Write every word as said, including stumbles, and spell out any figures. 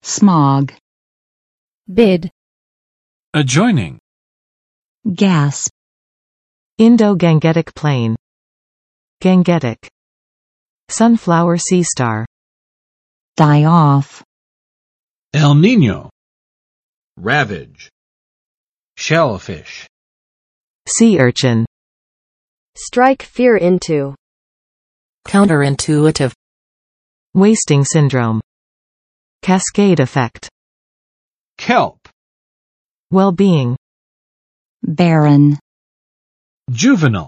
smog, bid, adjoining, gasp, Indo-Gangetic Plain, Gangetic, sunflower sea star, die off, El Niño, ravage, shellfish, sea urchin, strike fear into, counterintuitive, wasting syndrome, cascade effect, kelp, well-being, barren, juvenile.